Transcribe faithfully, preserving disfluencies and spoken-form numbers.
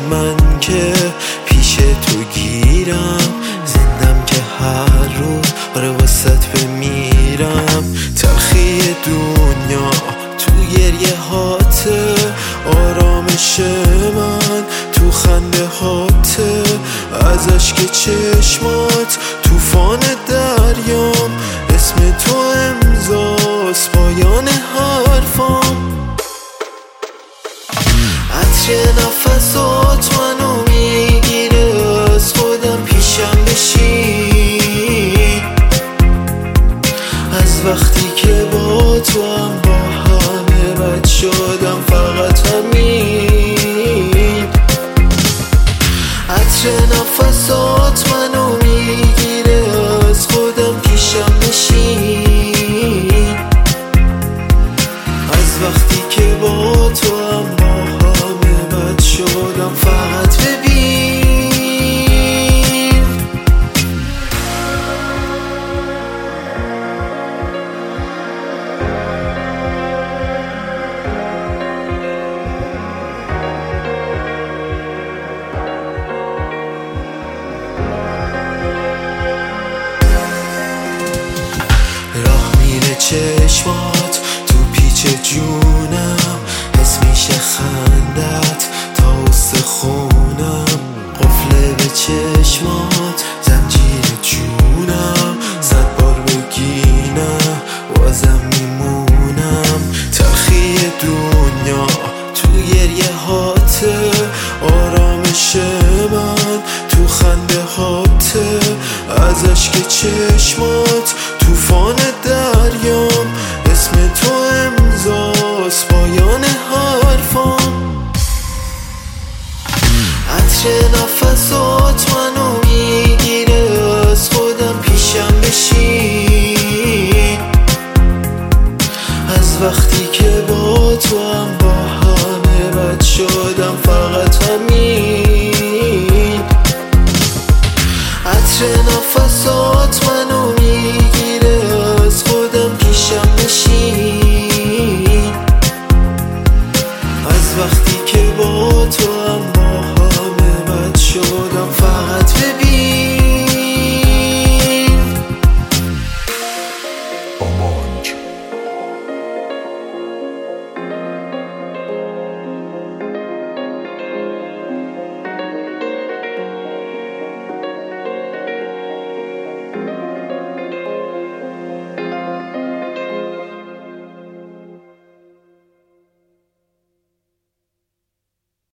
من که پیش تو گیرم، زندم که هر روز آره واسط بمیرم. تلخی دنیا تو گریه هاته، آرامش من تو خنده هاته، از اشک چشمات توفان دریام، اسم تو امضاست پایان حرفام. عطر نفسات منو میگیره، از خودم پیشم بشین، از وقتی که با تو هم با همه بد شدم فقط همین. عطر نفسات منو میگیره، از خودم پیشم بشین، از وقتی که با تو هم با همه بد شدم فقط ببین. راه میره چشمات تو پیچ جونم، حس میشه خندت تا استخونم، قفله به چشمات زنجیر جونم، صد بار بگینم بازم میمونم. تلخی دنیا تو گریه هاته، آرامش من تو خنده هاته، از اشک چشمات توفان دریام، اسم تو امضاست پایان حرفام. عطر نفسات من